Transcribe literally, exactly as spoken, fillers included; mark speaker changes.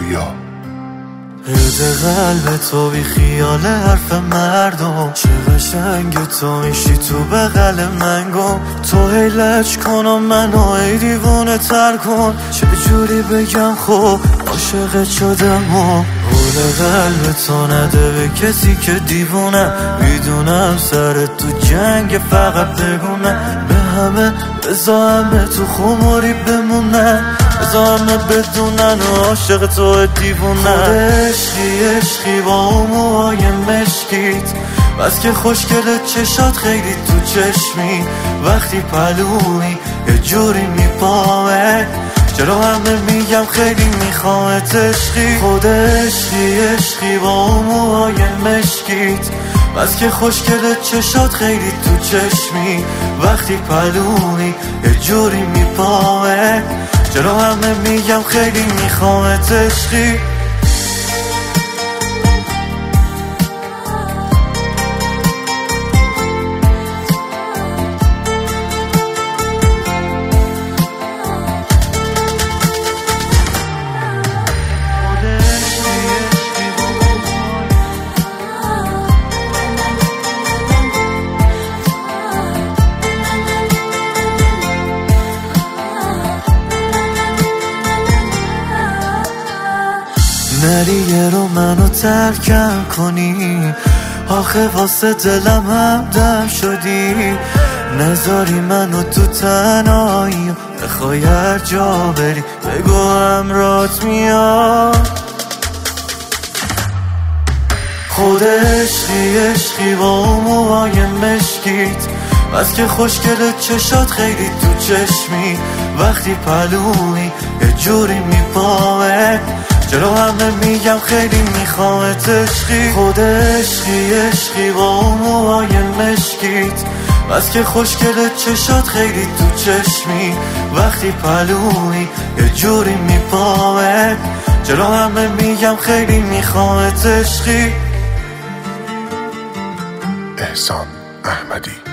Speaker 1: رویا.
Speaker 2: هرده قلب تو بی خیال حرف مردم، چه قشنگ تو میشی تو بغل من گم. تو هی لج کن و منو ای دیوونه تر کن، چه جوری بگم خب عاشقت شدم و حول قلب تو نده به کسی که دیوونه. میدونم سر تو جنگ فقط بگونه، به همه بزا همه تو خماری بمونن، بزا همه بدونن و عاشق تو دیوونه. خود عشقی عشقی با اون موهای مشکیت، بس که خوشگله چشات خیلی تو چشمی، وقتی پلوی یه جوری میپامه، چرا همه میگم خیلی میخوامت عشقی. خود عشقی عشقی با اون موهای مشکیت، بس که خوشگله چشات خیلی تو چشمی، وقتی پلوی یه جوری میپامه، چرا همه میگم خیلی میخوامت عشقی. نری یه رو منو ترکم کنی، آخه واسه دلم همدم شدی، نذاری منو تو تنهایی، بخوای هر جا بری بگو همراهت میاد. خود عشقی عشقی با اون موهای مشکیت، بس که خوشگله چشات خیلی تو چشمی، وقتی پلوی یه جوری میپامه، چرا همه میگم خیلی میخوامت عشقی. خود عشقی عشقی با اون موهای مشکیت، بس که خوشگله چشات خیلی تو چشمی، وقتی پلوی یه جوری میپامه، چرا همه میگم خیلی میخوامت عشقی.
Speaker 1: احسان احمدی.